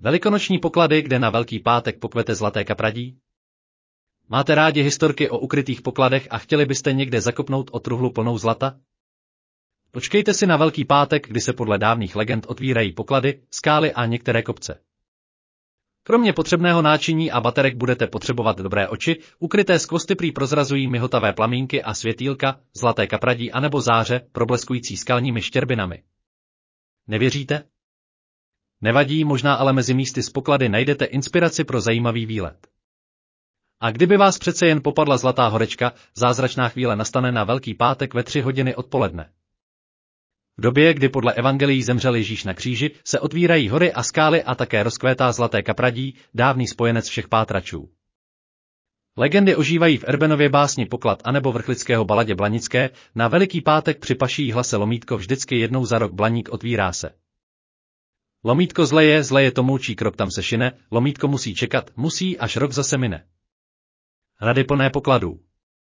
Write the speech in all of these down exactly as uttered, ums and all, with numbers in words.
Velikonoční poklady, kde na Velký pátek pokvete zlaté kapradí? Máte rádi historky o ukrytých pokladech a chtěli byste někde zakopnout o truhlu plnou zlata? Počkejte si na Velký pátek, kdy se podle dávných legend otvírají poklady, skály a některé kopce. Kromě potřebného náčiní a baterek budete potřebovat dobré oči, ukryté skvosty prý prozrazují mihotavé plamínky a světýlka, zlaté kapradí anebo záře, probleskující skalními štěrbinami. Nevěříte? Nevadí, možná ale mezi místy z poklady najdete inspiraci pro zajímavý výlet. A kdyby vás přece jen popadla zlatá horečka, zázračná chvíle nastane na Velký pátek ve tři hodiny odpoledne. V době, kdy podle evangelií zemřel Ježíš na kříži, se otvírají hory a skály a také rozkvétá zlaté kapradí, dávný spojenec všech pátračů. Legendy ožívají v Erbenově básni Poklad anebo vrchlického baladě Blanické, na Veliký pátek při paší hlase lomítko vždycky jednou za rok blaník otvírá se. Lomítko zleje, zleje to moučí krok tam se šine, lomítko musí čekat, musí, až rok zase mine. Hrady plné pokladů.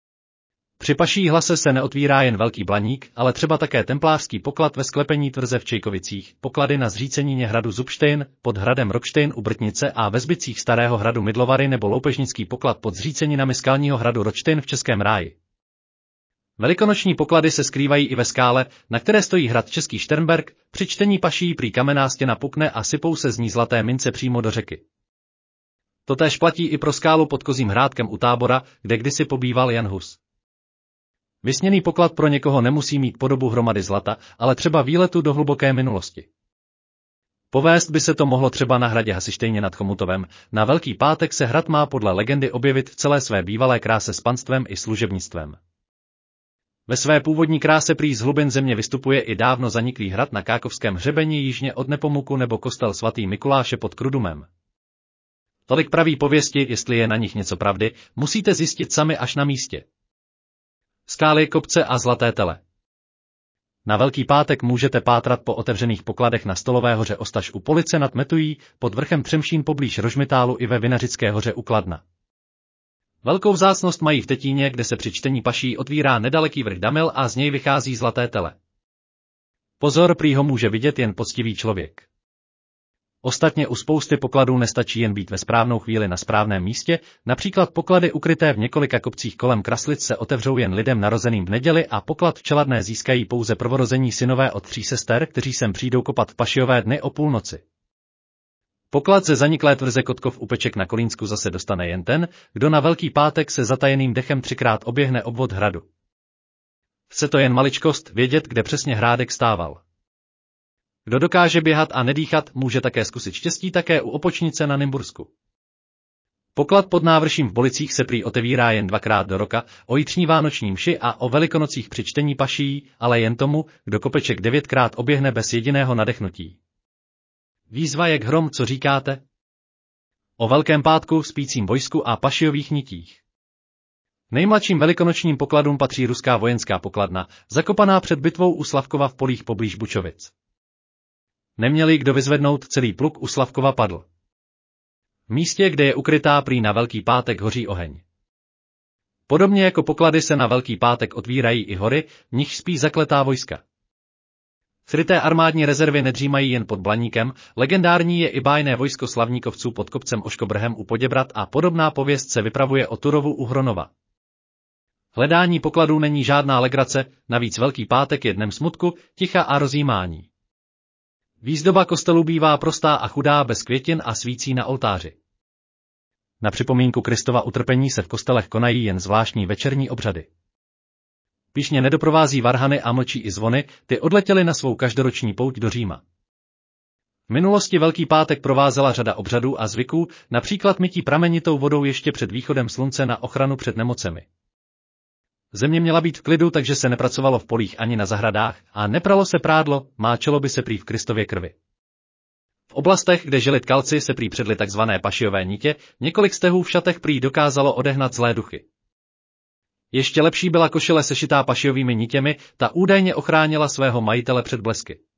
Při paší hlase se neotvírá jen velký blaník, ale třeba také templářský poklad ve sklepení tvrze v Čejkovicích, poklady na zřícenině hradu Zubštejn, pod hradem Rokštejn u Brtnice a ve zbytcích starého hradu Mydlovary nebo loupežnický poklad pod zříceninami skalního hradu Ročtejn v Českém ráji. Velikonoční poklady se skrývají i ve skále, na které stojí hrad Český Šternberk, při čtení paší prý kamenná stěna pukne a sypou se z ní zlaté mince přímo do řeky. Totéž platí i pro skálu pod Kozím Hrádkem u Tábora, kde kdysi pobýval Jan Hus. Vysněný poklad pro někoho nemusí mít podobu hromady zlata, ale třeba výletu do hluboké minulosti. Povést by se to mohlo třeba na hradě Hasištejně nad Chomutovem, na Velký pátek se hrad má podle legendy objevit v celé své bývalé kráse s panstvem i služebnictvem. Ve své původní kráse prý z hlubin země vystupuje i dávno zaniklý hrad na Kákovském hřebeni jižně od Nepomuku nebo kostel svatý Mikuláše pod Krudumem. Tolik praví pověsti, jestli je na nich něco pravdy, musíte zjistit sami až na místě. Skály, kopce a zlaté tele. Na Velký pátek můžete pátrat po otevřených pokladech na Stolové hoře Ostaš u Police nad Metují, pod vrchem Třemšín poblíž Rožmitálu i ve Vinařické hoře u Kladna. Velkou vzácnost mají v Tetíně, kde se při čtení paší otvírá nedaleký vrch Damil a z něj vychází zlaté tele. Pozor, prý ho může vidět jen poctivý člověk. Ostatně u spousty pokladů nestačí jen být ve správnou chvíli na správném místě, například poklady ukryté v několika kopcích kolem Kraslic se otevřou jen lidem narozeným v neděli a poklad v Čeladné získají pouze prvorození synové od tří sester, kteří sem přijdou kopat v pašiové dny o půlnoci. Poklad ze zaniklé tvrze Kotkov u Peček na Kolínsku zase dostane jen ten, kdo na Velký pátek se zatajeným dechem třikrát oběhne obvod hradu. Chce to jen maličkost vědět, kde přesně Hrádek stával. Kdo dokáže běhat a nedýchat, může také zkusit štěstí také u Opočnice na Nymbursku. Poklad pod návrším v Bolicích se prý otevírá jen dvakrát do roka, o jitřní vánoční mši a o Velikonocích při čtení paší, ale jen tomu, kdo kopeček devětkrát oběhne bez jediného nadechnutí. Výzva jak hrom, co říkáte? O Velkém pátku, spícím vojsku a pašiových nitích. Nejmladším velikonočním pokladům patří ruská vojenská pokladna, zakopaná před bitvou u Slavkova v polích poblíž Bučovic. Neměli kdo vyzvednout, celý pluk u Slavkova padl. V místě, kde je ukrytá, prý na Velký pátek hoří oheň. Podobně jako poklady se na Velký pátek otvírají i hory, v nich spí zakletá vojska. Skryté armádní rezervy nedřímají jen pod Blaníkem, legendární je i bájné vojsko slavníkovců pod kopcem Oškobrhem u Poděbrat a podobná pověst se vypravuje o Turovu u Hronova. Hledání pokladů není žádná legrace, navíc Velký pátek je dnem smutku, ticha a rozjímání. Výzdoba kostelů bývá prostá a chudá bez květin a svící na oltáři. Na připomínku Kristova utrpení se v kostelech konají jen zvláštní večerní obřady. Píšně nedoprovází varhany a mlčí i zvony, ty odletěly na svou každoroční pouť do Říma. V minulosti Velký pátek provázela řada obřadů a zvyků, například mytí pramenitou vodou ještě před východem slunce na ochranu před nemocemi. Země měla být v klidu, takže se nepracovalo v polích ani na zahradách a nepralo se prádlo, máčelo by se prý v Kristově krvi. V oblastech, kde žili tkalci, se prý předly takzvané pašiové nitě, několik stehů v šatech prý dokázalo odehnat zlé duchy. Ještě lepší byla košile sešitá pašiovými nitěmi, ta údajně ochránila svého majitele před blesky.